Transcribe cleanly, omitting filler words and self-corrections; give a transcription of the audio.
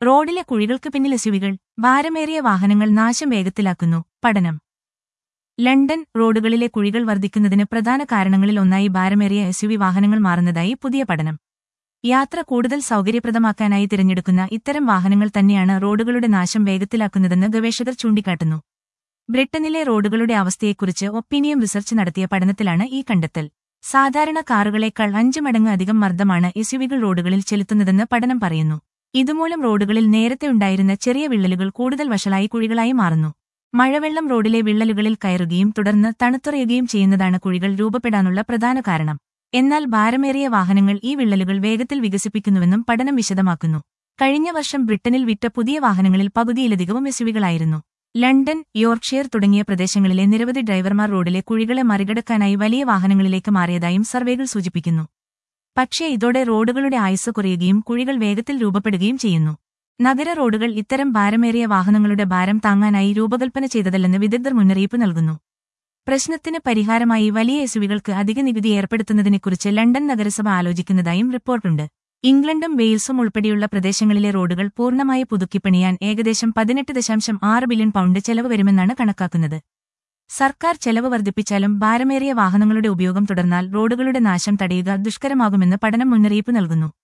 റോഡിലെ കുഴികൾക്ക് പിന്നിൽ എസ്യുവികൾ, ഭാരമേറിയ വാഹനങ്ങൾ നാശം വേഗത്തിലാക്കുന്നു. പഠനം. ലണ്ടൻ റോഡുകളിലെ കുഴികൾ വർദ്ധിക്കുന്നതിന് പ്രധാന കാരണങ്ങളിൽ ഒന്നായി ഭാരമേറിയ എസ്യുവി വാഹനങ്ങൾ മാറുന്നതായി പുതിയ പഠനം. യാത്ര കൂടുതൽ സൗകര്യപ്രദമാക്കാനായി തിരഞ്ഞെടുക്കുന്ന ഇത്തരം വാഹനങ്ങൾ തന്നെയാണ് റോഡുകളുടെ നാശം വേഗത്തിലാക്കുന്നതെന്ന് ഗവേഷകർ ചൂണ്ടിക്കാട്ടുന്നു. ബ്രിട്ടനിലെ റോഡുകളുടെ അവസ്ഥയെക്കുറിച്ച് ഒപ്പീനിയം റിസർച്ച് നടത്തിയ പഠനത്തിലാണ് ഈ കണ്ടെത്തൽ. സാധാരണ കാറുകളേക്കാൾ 5 മടങ്ങ് അധികം മർദ്ദമാണ് എസ്യുവികൾ റോഡുകളിൽ ചെലുത്തുന്നതെന്ന് പഠനം പറയുന്നു. ഇതുമൂലം റോഡുകളിൽ നേരത്തെ ഉണ്ടായിരുന്ന ചെറിയ വിള്ളലുകൾ കൂടുതൽ വഷളായി കുഴികളായി മാറുന്നു. മഴവെള്ളം റോഡിലെ വിള്ളലുകളിൽ കയറുകയും തുടർന്ന് തണുത്തുറയുകയും ചെയ്യുന്നതാണ് കുഴികൾ രൂപപ്പെടാനുള്ള പ്രധാന കാരണം. എന്നാൽ ഭാരമേറിയ വാഹനങ്ങൾ ഈ വിള്ളലുകൾ വേഗത്തിൽ വികസിപ്പിക്കുന്നുവെന്നും പഠനം വിശദമാക്കുന്നു. കഴിഞ്ഞ വർഷം ബ്രിട്ടനിൽ വിറ്റ പുതിയ വാഹനങ്ങളിൽ പകുതിയിലധികവും എസ്യുവികളായിരുന്നു. ലണ്ടൻ, യോർക്ക്ഷയർ തുടങ്ങിയ പ്രദേശങ്ങളിലെ നിരവധി ഡ്രൈവർമാർ റോഡിലെ കുഴികളെ മറികടക്കാനായി വലിയ വാഹനങ്ങളിലേക്ക് മാറിയതായും സർവേകൾ സൂചിപ്പിക്കുന്നു. പക്ഷേ ഇതോടെ റോഡുകളുടെ ആയുസ്സ് കുറയുകയും കുഴികൾ വേഗത്തിൽ രൂപപ്പെടുകയും ചെയ്യുന്നു. നഗര റോഡുകൾ ഇത്തരം ഭാരമേറിയ വാഹനങ്ങളുടെ ഭാരം താങ്ങാനായി രൂപകൽപ്പന ചെയ്തതല്ലെന്ന് വിദഗ്ധർ മുന്നറിയിപ്പ് നൽകുന്നു. പ്രശ്നത്തിന് പരിഹാരമായി വലിയ എസ്യുവികൾക്ക് അധിക നികുതി ഏർപ്പെടുത്തുന്നതിനെക്കുറിച്ച് ലണ്ടൻ നഗരസഭ ആലോചിക്കുന്നതായും റിപ്പോർട്ടുണ്ട്. ഇംഗ്ലണ്ടും വെയിൽസും ഉൾപ്പെടെയുള്ള പ്രദേശങ്ങളിലെ റോഡുകൾ പൂർണ്ണമായി പുതുക്കിപ്പണിയാൻ ഏകദേശം 18.6 ബില്യൺ പൗണ്ട് ചെലവ് വരുമെന്നാണ് കണക്കാക്കുന്നത്. സർക്കാർ ചെലവ് വർദ്ധിപ്പിച്ചാലും ഭാരമേറിയ വാഹനങ്ങളുടെ ഉപയോഗം തുടർന്നാൽ റോഡുകളുടെ നാശം തടയുക ദുഷ്കരമാകുമെന്ന് പഠനം മുന്നറിയിപ്പ് നൽകുന്നു.